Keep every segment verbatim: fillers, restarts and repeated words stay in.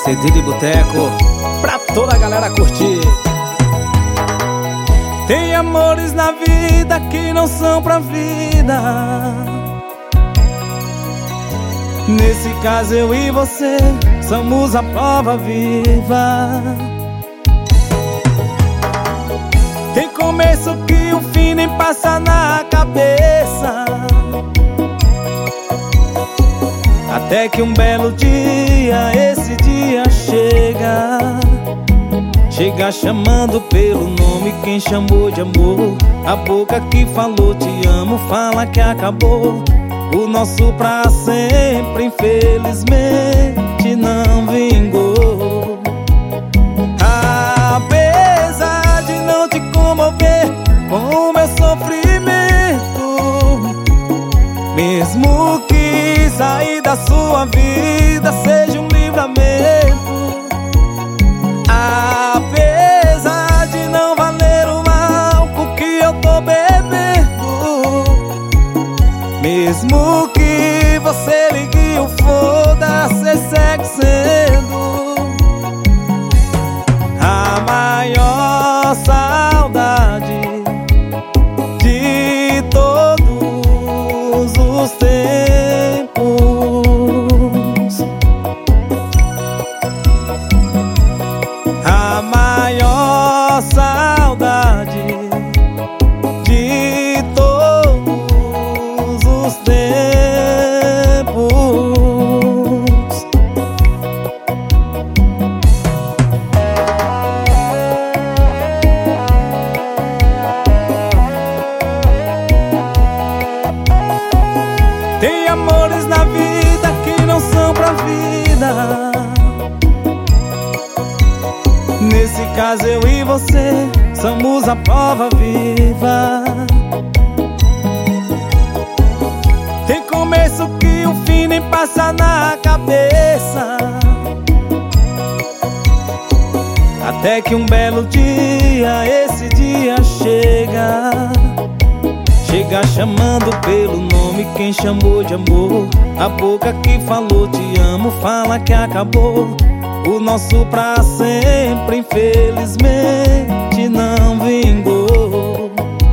C D de boteco pra toda a galera curtir. Tem amores na vida que não são pra vida. Nesse caso eu e você somos a prova viva. Tem começo que o fim nem passa na cabeça, até que um belo dia, esse dia chega. Chega chamando pelo nome quem chamou de amor. A boca que falou te amo fala que acabou. O nosso pra sempre infelizmente não vingou. Apesar de não te comover com o meu sofrimento, mesmo que sair da sua vida seja um livramento, apesar de não valer o álcool que eu tô bebendo, mesmo que você ligue o foda-se, segue sendo a maior saudade de todos os tempos, a maior saudade de todos os tempos. Tem amores na vida que não são pra vida. Nesse caso eu e você somos a prova viva. Tem começo que o fim nem passa na cabeça, até que um belo dia, esse dia chega. Chega chamando pelo nome quem chamou de amor. A boca que falou te amo fala que acabou. O nosso pra sempre infelizmente não vingou.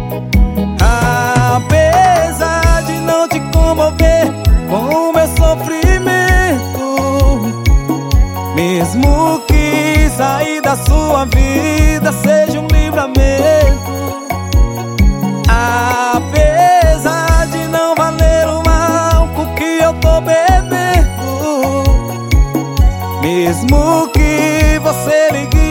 Apesar de não te comover com o meu sofrimento, mesmo que sair da sua vida seja um livramento, apesar de não valer o álcool que eu tô bebendo, mesmo que você ligue